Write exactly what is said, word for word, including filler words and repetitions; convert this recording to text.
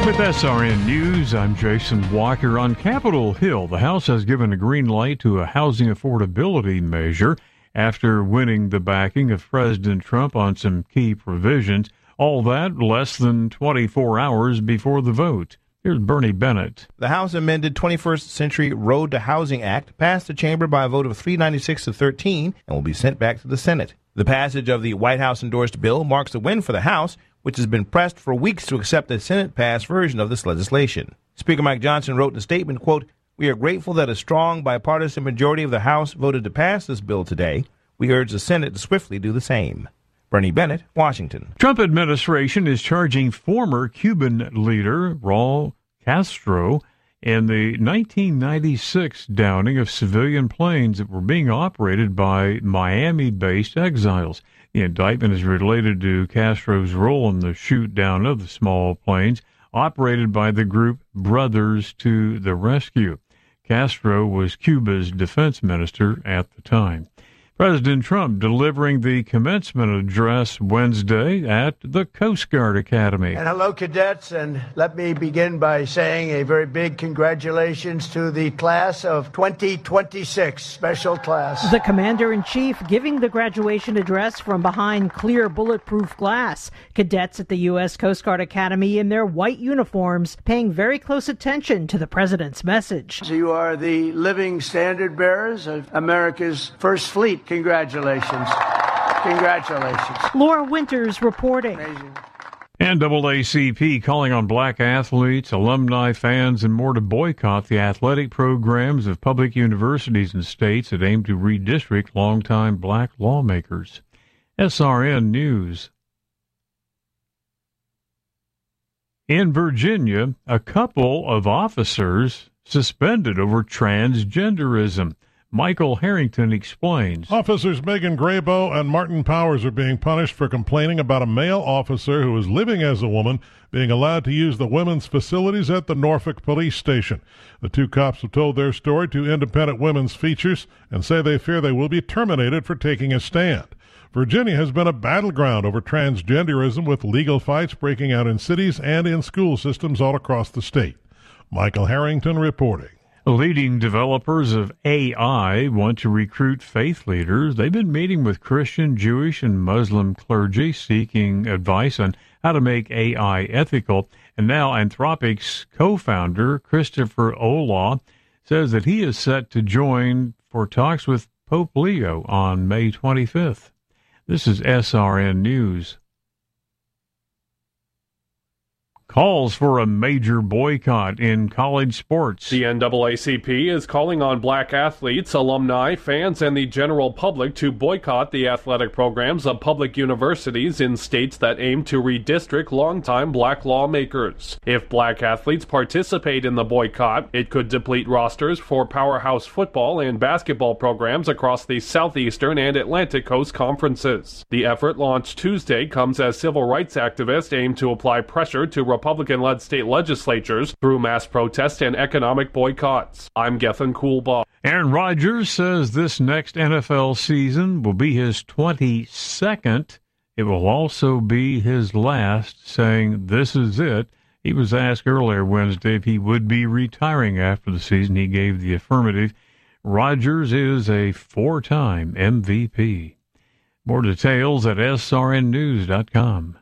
With S R N News, I'm Jason Walker. On Capitol Hill, the House has given a green light to a housing affordability measure after winning the backing of President Trump on some key provisions. All that less than twenty-four hours before the vote. Here's Bernie Bennett. The House amended twenty-first Century Road to Housing Act passed the chamber by a vote of three ninety-six to thirteen and will be sent back to the Senate. The passage of the White House-endorsed bill marks a win for the House, which has been pressed for weeks to accept the Senate-passed version of this legislation. Speaker Mike Johnson wrote in a statement, quote, "We are grateful that a strong bipartisan majority of the House voted to pass this bill today. We urge the Senate to swiftly do the same." Bernie Bennett, Washington. Trump administration is charging former Cuban leader Raul Castro in the nineteen ninety-six downing of civilian planes that were being operated by Miami-based exiles. The indictment is related to Castro's role in the shoot-down of the small planes operated by the group Brothers to the Rescue. Castro was Cuba's defense minister at the time. President Trump delivering the commencement address Wednesday at the Coast Guard Academy. And hello, cadets, and let me begin by saying a very big congratulations to the class of twenty twenty-six, special class. The Commander-in-Chief giving the graduation address from behind clear bulletproof glass. Cadets at the U S Coast Guard Academy in their white uniforms paying very close attention to the President's message. You are the living standard bearers of America's First Fleet. Congratulations. Congratulations. Laura Winters reporting. Amazing. N double A C P calling on black athletes, alumni, fans, and more to boycott the athletic programs of public universities and states that aim to redistrict longtime black lawmakers. S R N News. In Virginia, a couple of officers suspended over transgenderism. Michael Harrington explains. Officers Megan Grayboe and Martin Powers are being punished for complaining about a male officer who is living as a woman being allowed to use the women's facilities at the Norfolk police station. The two cops have told their story to Independent Women's Features and say they fear they will be terminated for taking a stand. Virginia has been a battleground over transgenderism, with legal fights breaking out in cities and in school systems all across the state. Michael Harrington reporting. Leading developers of A I want to recruit faith leaders. They've been meeting with Christian, Jewish, and Muslim clergy seeking advice on how to make A I ethical. And now Anthropic's co-founder, Christopher Olaw, says that he is set to join for talks with Pope Leo on May twenty-fifth. This is S R N News. Calls for a major boycott in college sports. The N double A C P is calling on black athletes, alumni, fans, and the general public to boycott the athletic programs of public universities in states that aim to redistrict longtime black lawmakers. If black athletes participate in the boycott, it could deplete rosters for powerhouse football and basketball programs across the Southeastern and Atlantic Coast conferences. The effort, launched Tuesday, comes as civil rights activists aim to apply pressure to Republican-led state legislatures through mass protests and economic boycotts. I'm Gethin Coolbaugh. Aaron Rodgers says this next N F L season will be his twenty-second. It will also be his last, saying this is it. He was asked earlier Wednesday if he would be retiring after the season. He gave the affirmative. Rodgers is a four-time M V P. More details at S R N news dot com.